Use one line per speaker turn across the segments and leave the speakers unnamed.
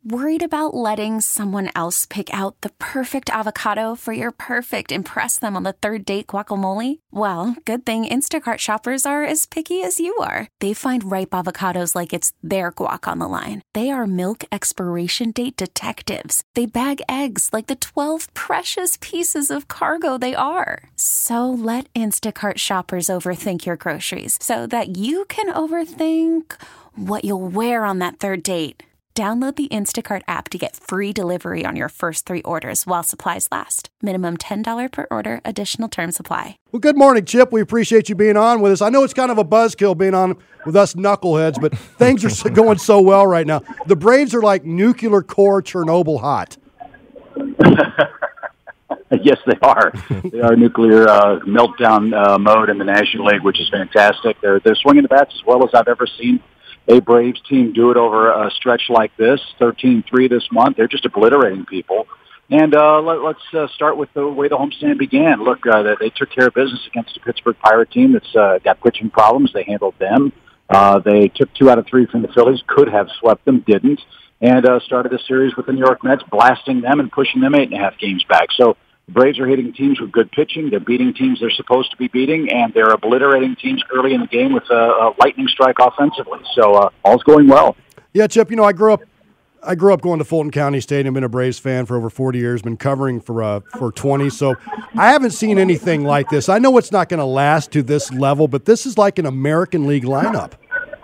Worried about letting someone else pick out the perfect avocado for your perfect impress them on the third date guacamole? Well, good thing Instacart shoppers are as picky as you are. They find ripe avocados like it's their guac on the line. They are milk expiration date detectives. They bag eggs like the 12 precious pieces of cargo they are. So let Instacart shoppers overthink your groceries so that you can overthink what you'll wear on that third date. Download the Instacart app to get free delivery on your first 3 orders while supplies last. Minimum $10 per order. Additional terms apply.
Well, good morning, Chip. We appreciate you being on with us. I know it's kind of a buzzkill being on with us knuckleheads, but things are going so well right now. The Braves are like nuclear core Chernobyl hot.
Yes, they are. They are nuclear meltdown mode in the National League, which is fantastic. They're swinging the bats as well as I've ever seen a Braves team do it over a stretch like this, 13-3 this month. They're just obliterating people. And let's start with the way the homestand began. Look, they took care of business against a Pittsburgh Pirate team that's got pitching problems. They handled them. They took 2 out of 3 from the Phillies, could have swept them, didn't, and started a series with the New York Mets, blasting them and pushing them 8.5 games back. So the Braves are hitting teams with good pitching. They're beating teams they're supposed to be beating, and they're obliterating teams early in the game with a lightning strike offensively. So all's going well.
Yeah, Chip, I grew up going to Fulton County Stadium, been a Braves fan for over 40 years, been covering for 20, so I haven't seen anything like this. I know it's not going to last to this level, but this is like an American League lineup.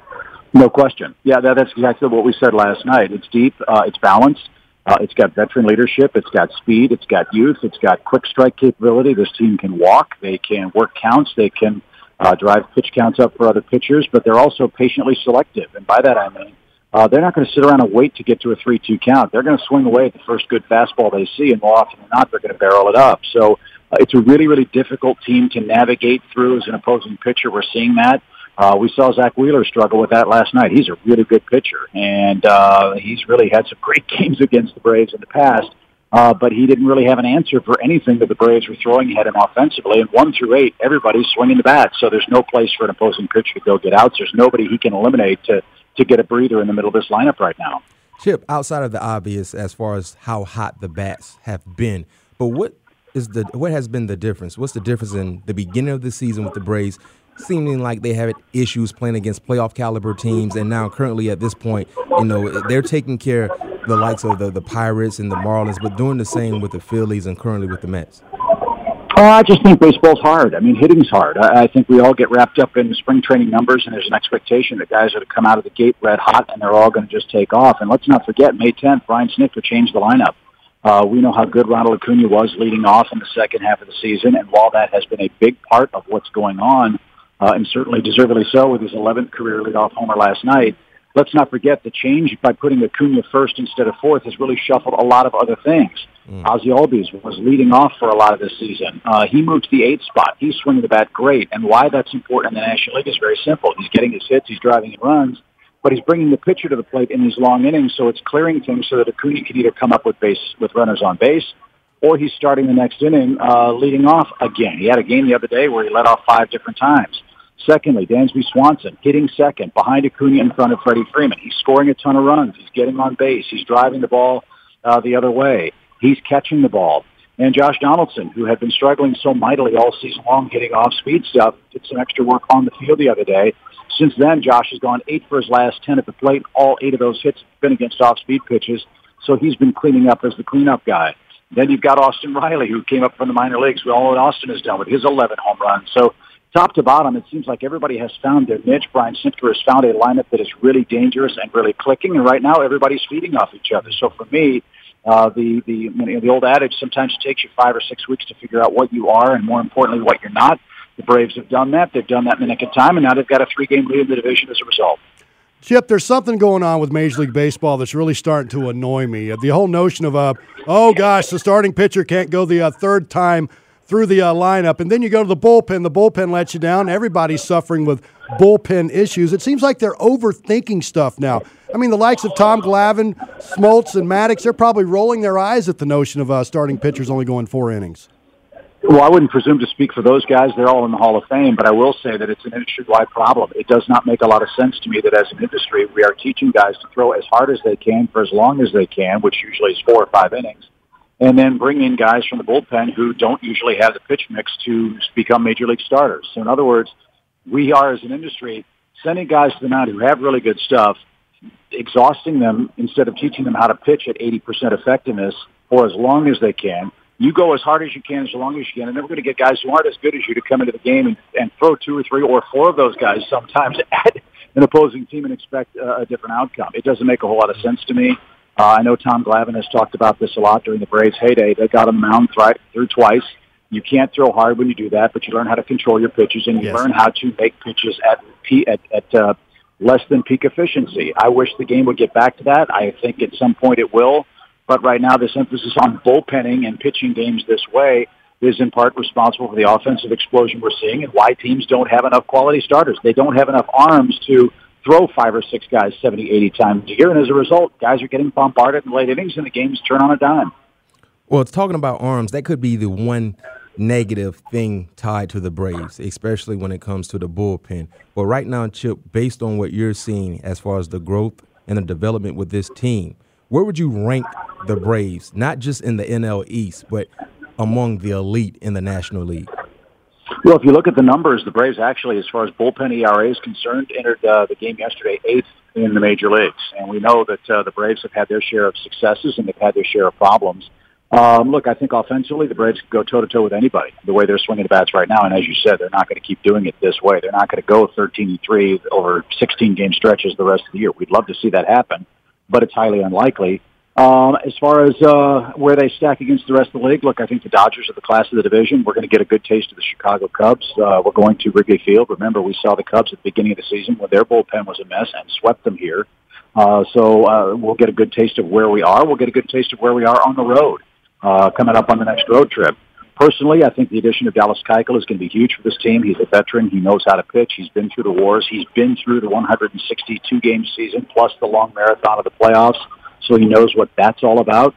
No question. Yeah, that's exactly what we said last night. It's deep, it's balanced. It's got veteran leadership. It's got speed. It's got youth. It's got quick strike capability. This team can walk. They can work counts. They can drive pitch counts up for other pitchers, but they're also patiently selective. And by that I mean they're not going to sit around and wait to get to a 3-2 count. They're going to swing away at the first good fastball they see, and more often than not, they're going to barrel it up. So it's a really, really difficult team to navigate through as an opposing pitcher. We're seeing that. We saw Zach Wheeler struggle with that last night. He's a really good pitcher, and he's really had some great games against the Braves in the past, but he didn't really have an answer for anything that the Braves were throwing at him offensively. And 1 through 8, everybody's swinging the bat, so there's no place for an opposing pitcher to go get outs. There's nobody he can eliminate to get a breather in the middle of this lineup right now.
Chip, outside of the obvious as far as how hot the bats have been, but what has been the difference? What's the difference in the beginning of the season with the Braves seeming like they have issues playing against playoff caliber teams, and now currently at this point, they're taking care of the likes of the Pirates and the Marlins, but doing the same with the Phillies and currently with the Mets?
I just think baseball's hard. I mean, hitting's hard. I think we all get wrapped up in spring training numbers, and there's an expectation that guys are to come out of the gate red hot, and they're all going to just take off. And let's not forget, May 10th, Brian Snitker changed the lineup. We know how good Ronald Acuna was leading off in the second half of the season, and while that has been a big part of what's going on, and certainly deservedly so with his 11th career leadoff homer last night, let's not forget the change by putting Acuna first instead of fourth has really shuffled a lot of other things. Ozzie Albies was leading off for a lot of this season. He moved to the 8th spot. He's swinging the bat great, and why that's important in the National League is very simple. He's getting his hits, he's driving in runs, but he's bringing the pitcher to the plate in these long innings, so it's clearing things so that Acuna can either come up with runners on base, or he's starting the next inning leading off again. He had a game the other day where he led off 5 different times. Secondly, Dansby Swanson hitting second behind Acuna in front of Freddie Freeman. He's scoring a ton of runs. He's getting on base. He's driving the ball the other way. He's catching the ball. And Josh Donaldson, who had been struggling so mightily all season long hitting off-speed stuff, did some extra work on the field the other day. Since then, Josh has gone 8 for his last 10 at the plate. All 8 of those hits have been against off-speed pitches, so he's been cleaning up as the cleanup guy. Then you've got Austin Riley, who came up from the minor leagues. We all know what Austin has done with his 11 home runs. So top to bottom, it seems like everybody has found their niche. Brian Snitker has found a lineup that is really dangerous and really clicking, and right now everybody's feeding off each other. So for me, the old adage, sometimes it takes you 5 or 6 weeks to figure out what you are and, more importantly, what you're not. The Braves have done that. They've done that in the nick of time, and now they've got a 3-game lead in the division as a result.
Chip, there's something going on with Major League Baseball that's really starting to annoy me. The whole notion of, the starting pitcher can't go the third time through the lineup, and then you go to the bullpen lets you down. Everybody's suffering with bullpen issues. It seems like they're overthinking stuff now. I mean, the likes of Tom Glavine, Smoltz, and Maddox, they're probably rolling their eyes at the notion of starting pitchers only going 4 innings.
Well, I wouldn't presume to speak for those guys. They're all in the Hall of Fame, but I will say that it's an industry-wide problem. It does not make a lot of sense to me that as an industry, we are teaching guys to throw as hard as they can for as long as they can, which usually is 4 or 5 innings, and then bring in guys from the bullpen who don't usually have the pitch mix to become major league starters. So in other words, we are as an industry sending guys to the mound who have really good stuff, exhausting them instead of teaching them how to pitch at 80% effectiveness for as long as they can. You go as hard as you can, as long as you can, and then we're going to get guys who aren't as good as you to come into the game and throw 2 or 3 or 4 of those guys sometimes at an opposing team and expect a different outcome. It doesn't make a whole lot of sense to me. I know Tom Glavine has talked about this a lot during the Braves' heyday. They got on the mound through twice. You can't throw hard when you do that, but you learn how to control your pitches, and you learn how to make pitches at less than peak efficiency. I wish the game would get back to that. I think at some point it will. But right now, this emphasis on bullpenning and pitching games this way is in part responsible for the offensive explosion we're seeing and why teams don't have enough quality starters. They don't have enough arms to throw 5 or 6 guys 70, 80 times a year. And as a result, guys are getting bombarded in late innings and the games turn on a dime.
Well, talking about arms, that could be the one negative thing tied to the Braves, especially when it comes to the bullpen. But right now, Chip, based on what you're seeing as far as the growth and the development with this team, where would you rank the Braves, not just in the NL East, but among the elite in the National League?
Well, if you look at the numbers, the Braves actually, as far as bullpen ERA is concerned, entered the game yesterday 8th in the major leagues. And we know that the Braves have had their share of successes and they've had their share of problems. Look, I think offensively, the Braves can go toe-to-toe with anybody, the way they're swinging the bats right now. And as you said, they're not going to keep doing it this way. They're not going to go 13-3 over 16-game stretches the rest of the year. We'd love to see that happen, but it's highly unlikely. As far as where they stack against the rest of the league, look, I think the Dodgers are the class of the division. We're going to get a good taste of the Chicago Cubs. We're going to Wrigley Field. Remember, we saw the Cubs at the beginning of the season when their bullpen was a mess and swept them here. So we'll get a good taste of where we are. We'll get a good taste of where we are on the road coming up on the next road trip. Personally, I think the addition of Dallas Keuchel is going to be huge for this team. He's a veteran. He knows how to pitch. He's been through the wars. He's been through the 162-game season plus the long marathon of the playoffs. So he knows what that's all about.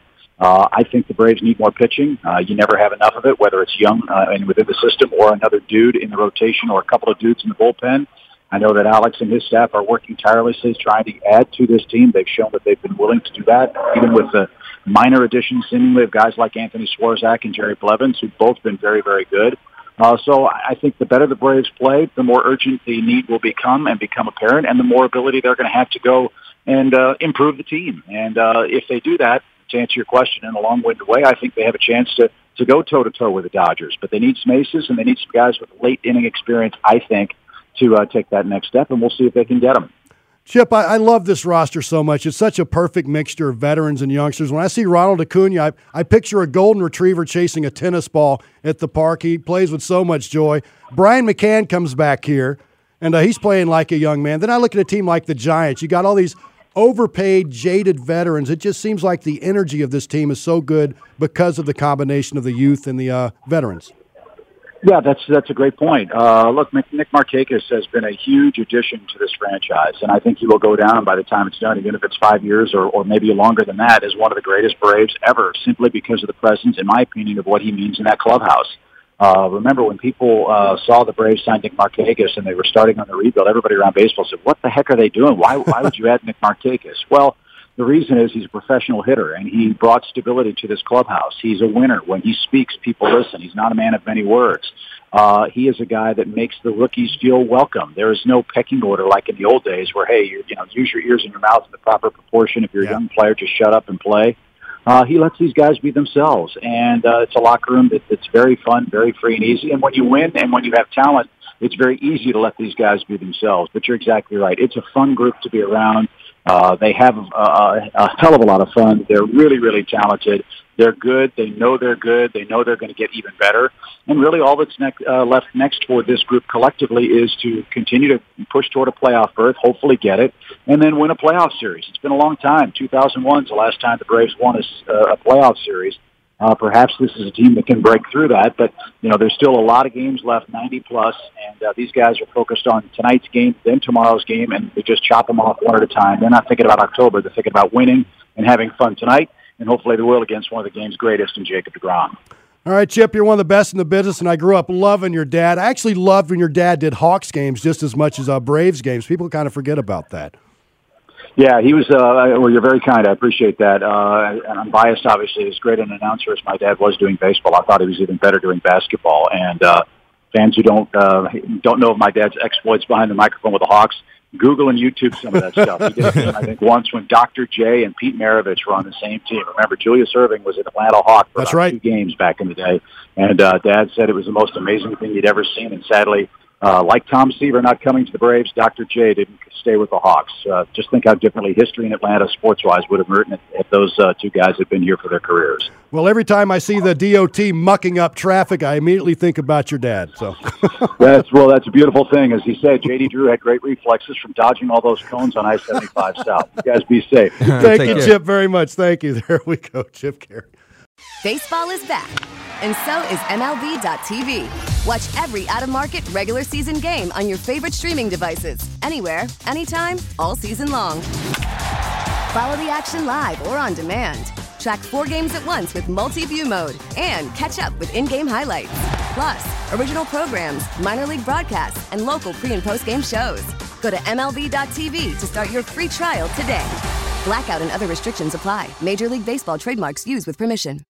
I think the Braves need more pitching. You never have enough of it, whether it's young and within the system or another dude in the rotation or a couple of dudes in the bullpen. I know that Alex and his staff are working tirelessly trying to add to this team. They've shown that they've been willing to do that, even with the minor additions seemingly of guys like Anthony Swarzak and Jerry Blevins, who've both been very, very good. So I think the better the Braves play, the more urgent the need will become apparent, and the more ability they're going to have to go and improve the team. And if they do that, to answer your question in a long-winded way, I think they have a chance to go toe-to-toe with the Dodgers. But they need some aces, and they need some guys with late-inning experience, I think, to take that next step, and we'll see if they can get them.
Chip, I love this roster so much. It's such a perfect mixture of veterans and youngsters. When I see Ronald Acuna, I picture a golden retriever chasing a tennis ball at the park. He plays with so much joy. Brian McCann comes back here, and he's playing like a young man. Then I look at a team like the Giants. You got all these overpaid, jaded veterans. It just seems like the energy of this team is so good because of the combination of the youth and the veterans.
Yeah, that's a great point. Look, Nick Markakis has been a huge addition to this franchise, and I think he will go down by the time it's done, even if it's 5 years or maybe longer than that, as one of the greatest Braves ever, simply because of the presence, in my opinion, of what he means in that clubhouse. Remember, when people saw the Braves sign Nick Markakis and they were starting on the rebuild, everybody around baseball said, what the heck are they doing? Why would you add Nick Markakis? Well, the reason is he's a professional hitter, and he brought stability to this clubhouse. He's a winner. When he speaks, people listen. He's not a man of many words. He is a guy that makes the rookies feel welcome. There is no pecking order like in the old days where, hey, use your ears and your mouth in the proper proportion. If you're a young player, just shut up and play. He lets these guys be themselves, and it's a locker room that's very fun, very free and easy. And when you win and when you have talent, it's very easy to let these guys be themselves. But you're exactly right. It's a fun group to be around. They have a hell of a lot of fun. They're really, really talented. They're good. They know they're good. They know they're going to get even better. And really all that's left next for this group collectively is to continue to push toward a playoff berth, hopefully get it, and then win a playoff series. It's been a long time. 2001 is the last time the Braves won a playoff series. Perhaps this is a team that can break through that, but there's still a lot of games left, 90+, and these guys are focused on tonight's game, then tomorrow's game, and they just chop them off one at a time. They're not thinking about October. They're thinking about winning and having fun tonight, and hopefully they will against one of the game's greatest in Jacob deGrom.
All right, Chip, you're one of the best in the business, and I grew up loving your dad. I actually loved when your dad did Hawks games just as much as Braves games. People kind of forget about that.
Yeah, he was, well, you're very kind. I appreciate that. And I'm biased, obviously. As great an announcer as my dad was doing baseball, I thought he was even better doing basketball. And fans who don't know of my dad's exploits behind the microphone with the Hawks, Google and YouTube some of that stuff. He did it, I think, once when Dr. J and Pete Maravich were on the same team. Remember, Julius Erving was an Atlanta Hawk for
That's
about
right.
2 games back in the day. And Dad said it was the most amazing thing he'd ever seen. And sadly, like Tom Seaver not coming to the Braves, Dr. J didn't stay with the Hawks. Just think how differently history in Atlanta, sports-wise, would have written if those 2 guys had been here for their careers.
Well, every time I see the DOT mucking up traffic, I immediately think about your dad. So
that's a beautiful thing. As he said, J.D. Drew had great reflexes from dodging all those cones on I-75 South. You guys be safe.
Thank you, Chip, very much. Thank you. There we go, Chip Caray.
Baseball is back, and so is MLB.tv. Watch every out-of-market regular season game on your favorite streaming devices, anywhere, anytime, all season long. Follow the action live or on demand. Track 4 games at once with multi-view mode and catch up with in-game highlights. Plus, original programs, minor league broadcasts, and local pre- and post-game shows. Go to MLB.tv to start your free trial today. Blackout and other restrictions apply. Major League Baseball trademarks used with permission.